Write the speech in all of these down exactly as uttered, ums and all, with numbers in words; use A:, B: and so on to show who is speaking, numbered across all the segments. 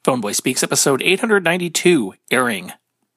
A: Phoneboy Speaks, episode eight hundred ninety-two, airing.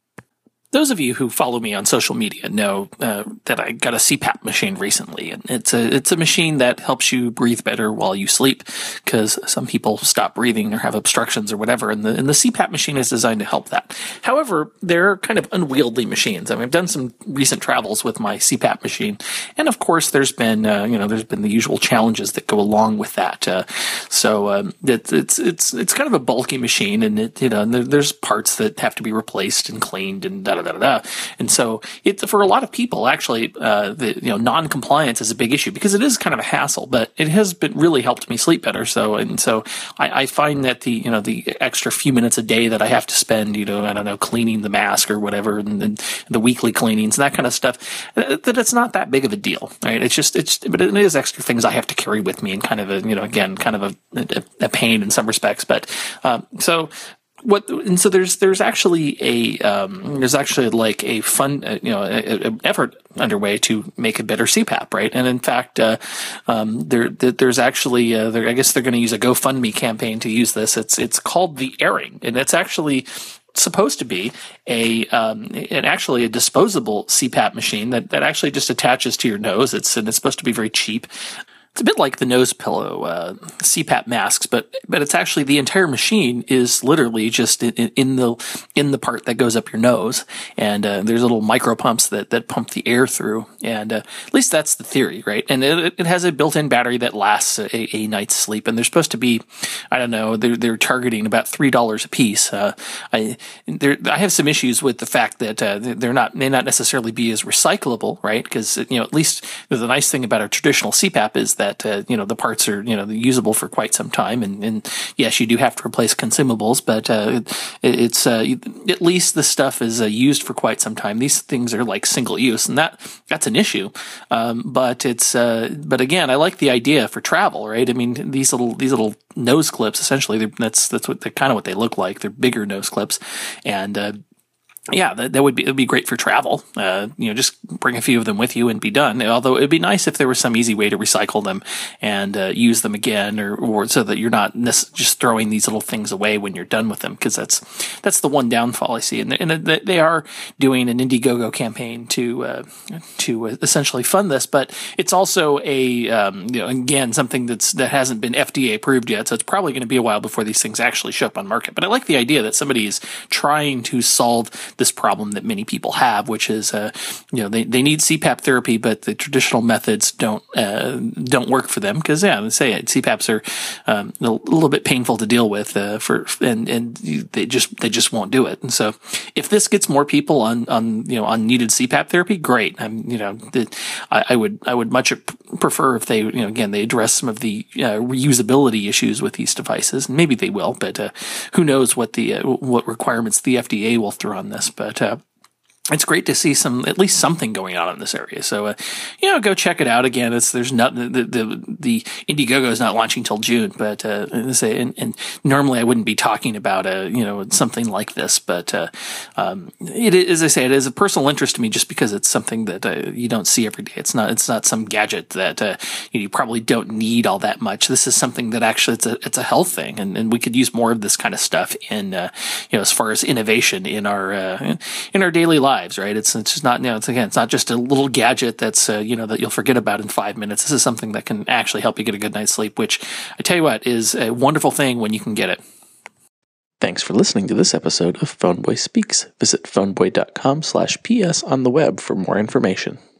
A: Those of you who follow me on social media know uh, that I got a C PAP machine recently, and it's a it's a machine that helps you breathe better while you sleep, because some people stop breathing or have obstructions or whatever, and the and the C PAP machine is designed to help that. However, they're kind of unwieldy machines. I mean, I've done some recent travels with my C PAP machine, and of course, there's been uh, you know there's been the usual challenges that go along with that. Uh, so um, it, it's it's it's kind of a bulky machine, and it you know and there, there's parts that have to be replaced and cleaned and da da. Da, da, da. And so it, for a lot of people, actually, uh, the, you know, non-compliance is a big issue because it is kind of a hassle, but it has been really helped me sleep better. So, and so I, I find that the, you know, the extra few minutes a day that I have to spend, you know, I don't know, cleaning the mask or whatever, and, and the weekly cleanings and that kind of stuff, that it's not that big of a deal, right? It's just, it's, but it is extra things I have to carry with me and kind of a, you know, again, kind of a, a, a pain in some respects. But, um, so, What and so there's there's actually a um, there's actually like a fun uh, you know a, a effort underway to make a better C PAP, right? And in fact, uh, um, there there's actually uh, there, I guess they're going to use a GoFundMe campaign to use this. It's it's called the Airing, and it's actually supposed to be a um, an actually a disposable C PAP machine that that actually just attaches to your nose. It's and it's supposed to be very cheap. It's a bit like the nose pillow uh, C PAP masks, but but it's actually the entire machine is literally just in, in the in the part that goes up your nose, and uh, there's little micro pumps that that pump the air through, and uh, at least that's the theory, right? And it, it has a built-in battery that lasts a, a night's sleep, and they're supposed to be, I don't know, they're they're targeting about three dollars a piece. Uh, I I have some issues with the fact that uh, they're not may not necessarily be as recyclable, right? Because you know at least the nice thing about a traditional C PAP is that That uh, you know the parts are you know usable for quite some time, and, and yes, you do have to replace consumables, but uh, it, it's uh, at least the stuff is uh, used for quite some time. These things are like single use, and that that's an issue. Um, but it's uh, but again, I like the idea for travel, right? I mean, these little these little nose clips, essentially, that's that's what they're kind of what they look like. They're bigger nose clips, and uh, yeah, that, that would be it'd be great for travel. Uh, you know, just bring a few of them with you and be done. Although it'd be nice if there was some easy way to recycle them and uh, use them again, or, or so that you're not just throwing these little things away when you're done with them. Because that's that's the one downfall I see. And, and they are doing an Indiegogo campaign to uh, to essentially fund this, but it's also a um, you know again something that's that hasn't been F D A approved yet. So it's probably going to be a while before these things actually show up on market. But I like the idea that somebody is trying to solve this problem that many people have, which is, uh, you know, they, they need C PAP therapy, but the traditional methods don't uh, don't work for them because, yeah, let's say it, C PAPs are um, a little bit painful to deal with uh, for, and and they just they just won't do it. And so, if this gets more people on on you know on needed C PAP therapy, great. I'm you know the, I, I would I would much prefer if they you know again they address some of the uh, reusability issues with these devices, and maybe they will, but uh, who knows what the uh, what requirements the F D A will throw on this. But uh, it's great to see some, at least something going on in this area. So, uh, you know, go check it out. Again, it's, there's not, the, the, the Indiegogo is not launching till June, but, uh, say, and, and normally I wouldn't be talking about, a, you know, something like this, but, uh, um, it is, as I say, it is a personal interest to me just because it's something that, uh, you don't see every day. It's not, it's not some gadget that, uh, you, know, you probably don't need all that much. This is something that actually it's a, it's a health thing. And, and we could use more of this kind of stuff in, uh, you know, as far as innovation in our, uh, in our daily lives. Lives, right? It's it's just not, you know, it's again, it's not just a little gadget that's, uh, you know, that you'll forget about in five minutes. This is something that can actually help you get a good night's sleep, which I tell you what is a wonderful thing when you can get it. Thanks for listening to this episode of Phoneboy Speaks. Visit phoneboy dot com slash P S on the web for more information.